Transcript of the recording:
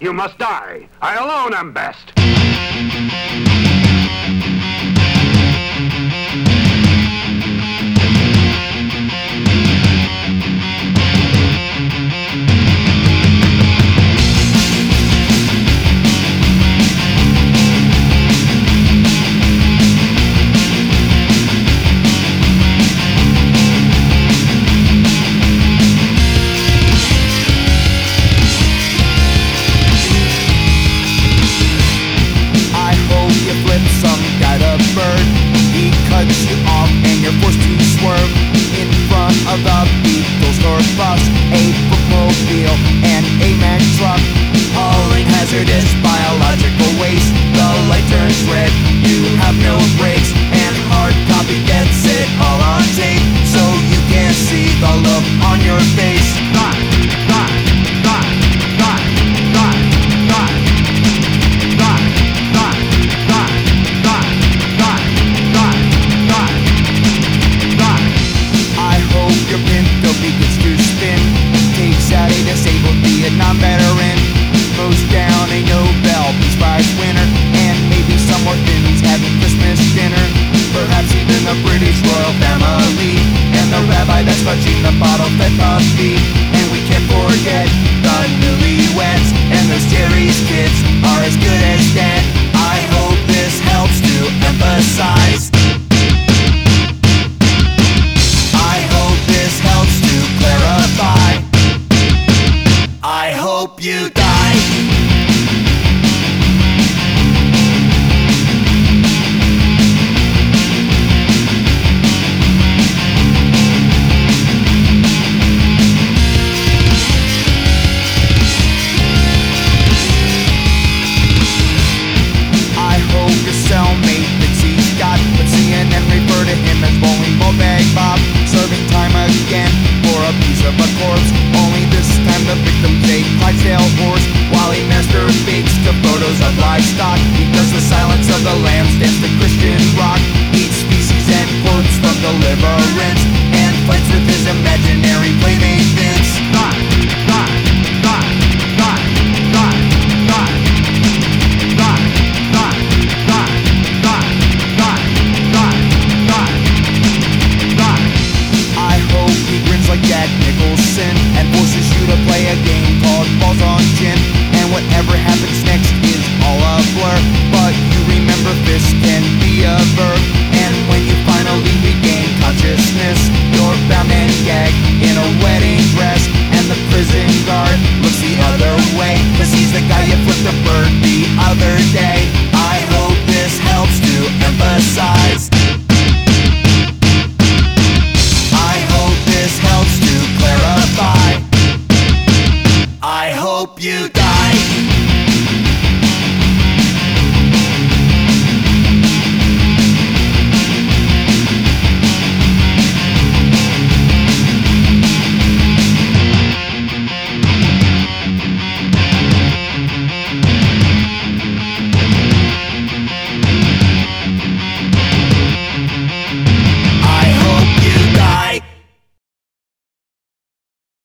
You must die. I alone am best. You off and you're forced to swerve in front of the Beatles or bus, a bookmobile and a Mack truck, hauling hazardous biological waste. The light turns red, you have no brakes, and hard copy gets it all on tape, so you can't see the look on your face. Vietnam veteran mows down a Nobel Peace Prize winner, and maybe some orphans having Christmas dinner. Perhaps even the British royal family, and the rabbi that's clutching the bottle-fed puppy. And we can't forget the newlyweds, and those Jerry's kids are as good as dead. I hope this helps to emphasize. I hope this helps to clarify. I hope you die. I hope your cellmate thinks he's got, but CNN refer to him as bowling ball bag Bob, serving time again for a piece of a corpse. Only this time the victim's a Clydesdale horse, while he masturbates to photos of livestock. He does the Silence of the Lambs, dance to Christian rock, eats species and quotes from Deliverance, and fights with his imaginary playmate Vince.